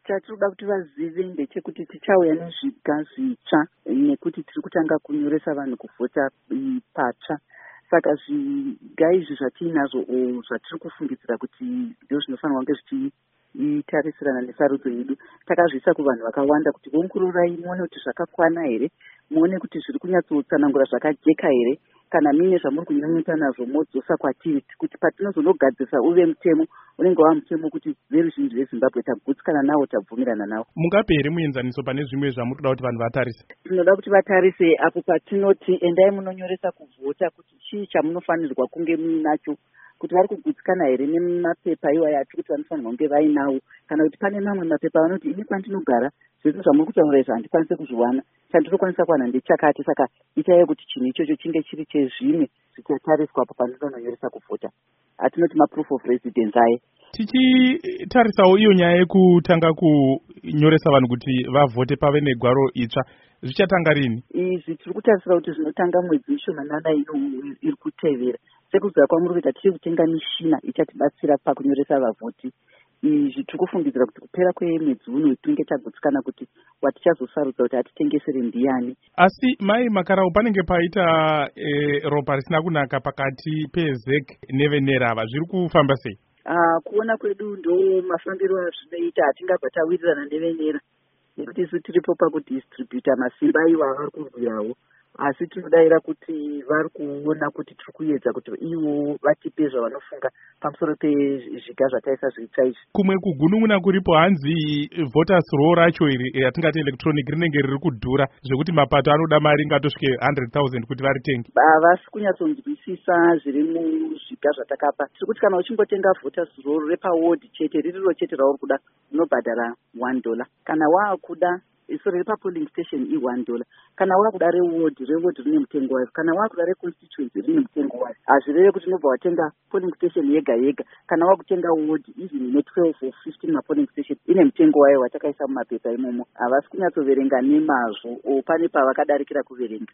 Chatinoda kuti vazive ndechekuti tichauya nezviga zvitsva nekuti tiri kutanga kunyoresa vanhu kuvhota patsva. Saka zviga izvi zvatiinazvo zvatiri kufungidzira kuti ndizvo zvinofanirwa kunge zvichitarisirana nesarudzo yedu, takazviisa kuvanhu vakawanda kuti ongororai muone kuti zvakakwana here, muone kuti zviri kunyatsotsanangura zvakajeka here, kana mine zvamuri kunyanyuta nazvo modzosa kwatiri, kuti patinozonogadzisa uve mutemo unenge wava mutemo kuti veruzhinji veZimbabwe tagutsikana nawo, tabvumirana nawo. Mungape here muenzaniso pane zvimwe zvamuri kuda kuti vanhu vatarise? Tinoda kuti vatarise apo patinoti endai munonyoresa kuvhota kuti chii chamunofanirwa kunge muinacho, kuti vari kugutsikana here nemapepa iwayo ati kuti vanofanirwa kunge vainawo, kana kuti pane mamwe mapepa vanoti ini kwandinogara zvese zvamuri kutaura izvo handikwanisi kuzviwana, chandinokwanisa kuwana ndechakati. Saka itai kuti chinhu ichocho chinge chiri chezvimwe zvichatariswa apo pandinonyoresa kuvhota, atinoti maproof of residence aye. Tichitarisawo iyo nyaya yekutanga kunyoresa vanhu kuti vavhote pave negwaro itsva, zvichatanga rini? Izvi tiri kutarisira kuti zvinotanga mwedzi mishomanana iri kutevera. Sekuziva kwamuri kuita tiri kutenga mishina ichatibatsira pakunyoresa vavhoti. Izvi tiri kufungidzira kuti kupera kwemwedzi uno tinge tagutsikana kuti watichazosarudza kuti atitengesere ndiani. Asi mai Makarau, panenge paita ropa risina kunaka pakati peZEC neVenera, zviri kufamba sei? Kuona kwedu ndo mafambiro azvinoita, hatingabva tawirirana neVenera nekuti isu tiripo pakudistributa masimba iwo avari kurwirawo, asi tinodavira kuti vari kuona kuti tiri kuedza kuti ivo vatipe zvavanofunga pamusoro pezviga zvataisa zvitsva izvi. Kumwe kugunun'una kuripo hanzi voters roll racho iri yatingati electronic rinenge riri kudhura zvekuti mapato anoda mari ingatosvike 100,000 kuti varitenge. Havasi kunyatsonzwisisa zviri muzviga zvatakapa. Tiri kuti kana uchingotenga voters roll repaward chete, ririro chete rauri kuda, unobhadhara $1. Kana waakuda riri papolling station $1. Kana wakuda reward rine mutengo wayo. Kana wakuda reconstituency rine mutengo wayo. Hazvireve kuti unobva watenga polling station yega yega. Kana wakutenga ward even ne12 or 15 mapolling station ine mutengo wayo watakaisa mumapepa imomo. Havasi kunyatsoverenga nemazvo, pane pavakadarikira kuverenga.